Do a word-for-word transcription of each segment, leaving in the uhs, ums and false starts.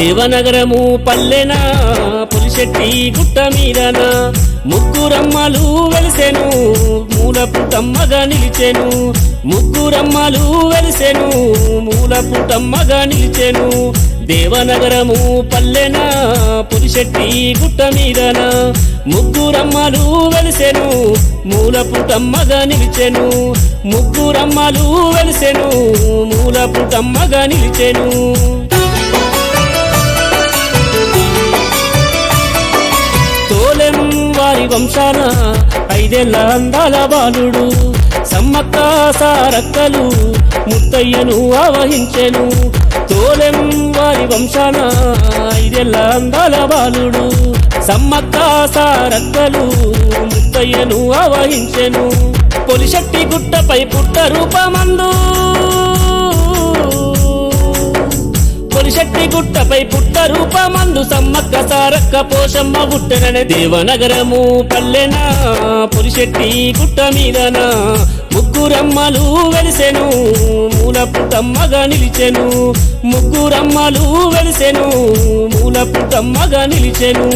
దేవనగరము పల్లెన పులిశెట్టి గుట్ట మీదన ముగ్గురమ్మలు వెలిసెను మూలపుటమ్మగా నిలిచెను ముగ్గురమ్మలు వెలిసెను మూలపుటమ్మగా నిలిచెను దేవనగరము పల్లెన పులిశెట్టి గుట్ట మీదన ముగ్గురమ్మలు వెలిసెను మూలపుటమ్మగా నిలిచెను ముగ్గురమ్మలు వెలిసెను మూలపుటమ్మగా నిలిచెను తోలెం వారి వంశాన ఐదేళ్ల అందాల బాలుడు సమ్మక్క సారక్కలు ముత్తయ్యను ఆవహించెను తోలెం వారి వంశాన ఐదేళ్ల అందాల బాలుడు సమ్మక్క సారక్కలు ముత్తయ్యను ఆవహించెను పులిశెట్టి గుట్టపై పుట్ట రూపమందు పులిశెట్టి గుట్టపై పుట్ట రూపమందు సమ్మక్క సారక్క పోషమ్మ పుట్టెననే దేవనగరము పల్లెన పులిశెట్టి గుట్ట మీదన ముగ్గురమ్మలు వెలిసెను మూలపుటమ్మగా నిలిచెను ముగ్గురమ్మలు వెలిసెను మూలపుటమ్మగా నిలిచెను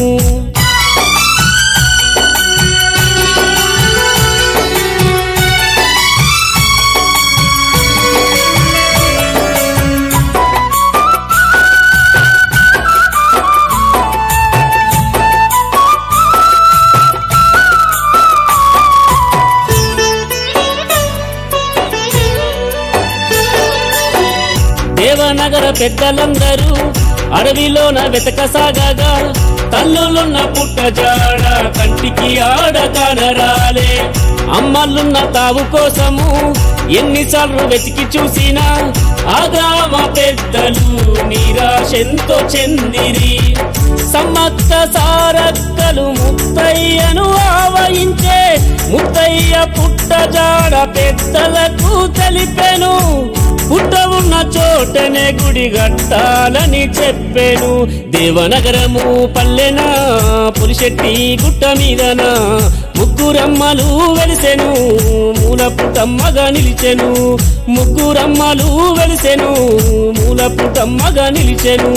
దేవనగర పెద్దలందరూ అడవిలోన వెతకసాగగా తల్లులున్న పుట్ట జాడ కంటికి ఆడ కనరాలే అమ్మలున్న తావు కోసము ఎన్నిసార్లు వెతికి చూసినా ఆ గ్రామ పెద్దలు నిరాశెంతో చెందిరి సమ్మక్క సారక్కలు ముత్తయ్యను ఆవహించే ముత్తయ్య పుట్ట జాడ పెద్దలకు తెలిపెను పుట్ట ఉన్న చోటనే గుడి కట్టాలని చెప్పెను దేవనగరము పల్లెన పులిశెట్టి గుట్ట మీదన ముగ్గురమ్మలు వెలిసెను మూలపుటమ్మగా నిలిచెను ముగ్గురమ్మలు వెలిసెను మూలపుటమ్మగా నిలిచెను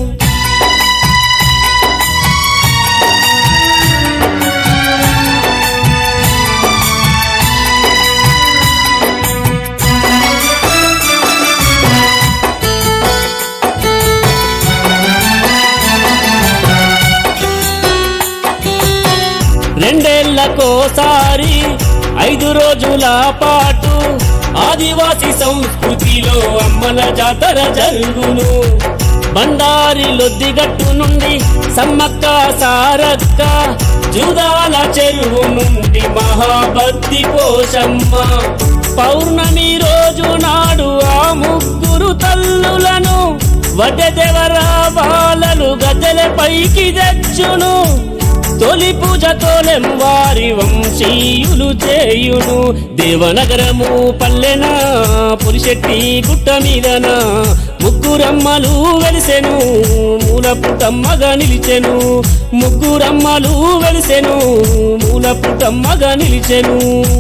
రెండేళ్లకోసారి ఐదు రోజుల పాటు ఆదివాసి సంస్కృతిలో అమ్మల జాతర జరుగును బండారి లొద్దిగట్టు నుండి సమ్మక్క సారక్క జూదాల చెరువు నుండి మహాబద్ది పోషమ్మ పౌర్ణమి రోజు నాడు ఆ ముగ్గురు తల్లులను వడ్డెదెవరా బాలలు గద్దెల పైకి తెచ్చును తొలి పూజ తోలెం వారి వంశీయులు చేయును దేవనగరము పల్లెన పులిశెట్టి గుట్ట మీదన ముగ్గురమ్మలు వెలిసెను మూలపుటమ్మగా నిలిచెను ముగ్గురమ్మలు వెలిసెను మూలపుటమ్మగా నిలిచెను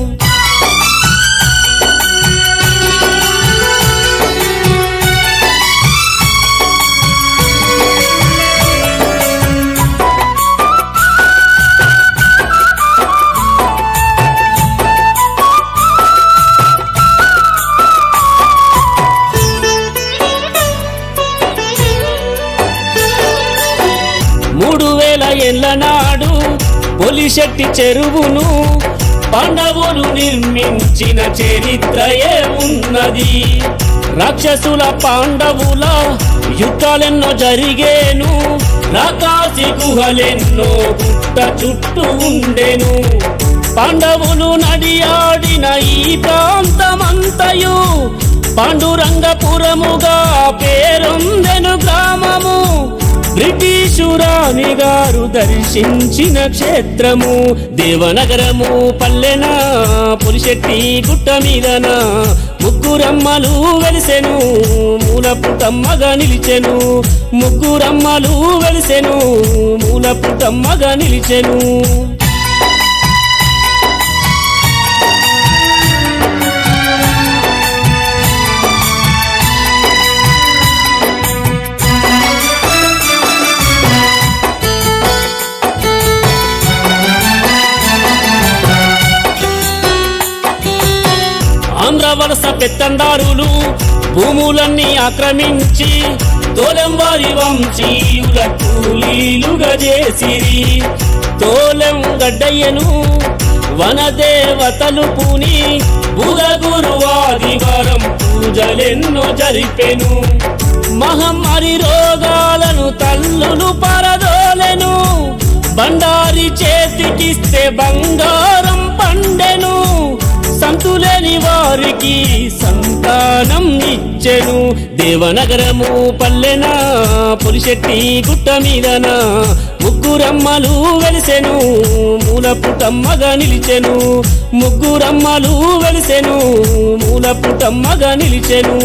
మూడు వేల ఏళ్ల నాడు పులిశెట్టి చెరువును పాండవులు నిర్మించిన చరిత్రయే ఉన్నది రాక్షసుల పాండవుల యుద్ధాలెన్నో జరిగేను రాకాసి గుహలెన్నో గుట్ట చుట్టూ ఉండెను పాండవులు నడియాడిన ఈ ప్రాంతమంతయు పాండురంగపురముగా పేరొందెను గ్రామము బ్రిటిషు రాణి గారు దర్శించిన క్షేత్రము దేవనగరము పల్లెన పులిశెట్టి గుట్ట మీదన ముగ్గురమ్మలు వెలిసెను మూలపుటమ్మగా నిలిచెను ముగ్గురమ్మలు వెలిసెను మూలపుటమ్మగా నిలిచెను వలస పెత్తందారులు భూములన్నీ ఆక్రమించి తోలెం వారి వంశీయుల కూలీలుగా చేసిరి. తోలెం గడ్డయ్యను వనదేవతలు పూని బుధ గురువాదివారం పూజలెన్నో జరిపెను. మహమ్మారి రోగాలను తల్లులు పరదోలెను. బండారి చేతికిస్తే బంగారం పండెను. సంతులేని వారికి సంతానం ఇచ్చెను. దేవనగరము పల్లెన పులిశెట్టి గుట్ట మీదన ముగ్గురమ్మలు వెలిసెను. మూలపుటమ్మగా నిలిచెను. ముగ్గురమ్మలు వెలిసెను. మూలపుటమ్మగా నిలిచెను.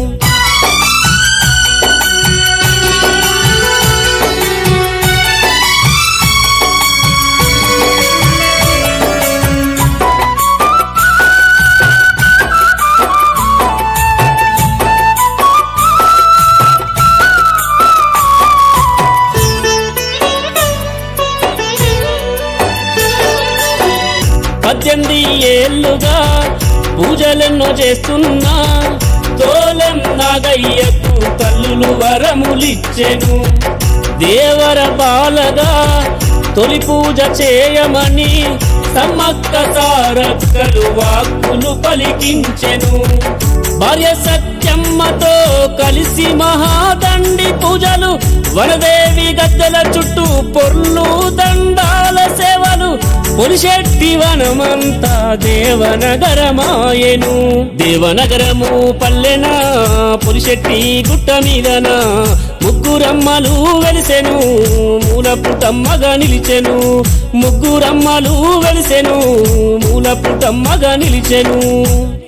పద్దెనిమిది ఏళ్లుగా పూజలెన్నో చేస్తున్నా తోలెం నాగయ్యకు తల్లులు వరములిచ్చెను. దేవర బాలగా తొలి పూజ చేయమని సమ్మక్క సారక్కలు వాక్కులు పలికించెను. భార్య సత్యమ్మతో కలిసి మహాదండి పూజలు వనదేవి గద్దెల చుట్టూ పొర్లు దండాల సేవలు పులిశెట్టి వనమంతా దేవనగరమాయెను. దేవనగరము పల్లెన పులిశెట్టి గుట్ట మీదన ముగ్గురమ్మలు వెలిసెను. మూలపుటమ్మగా నిలిచెను. ముగ్గురమ్మలు వెలిసెను. మూలపుటమ్మగా నిలిచెను.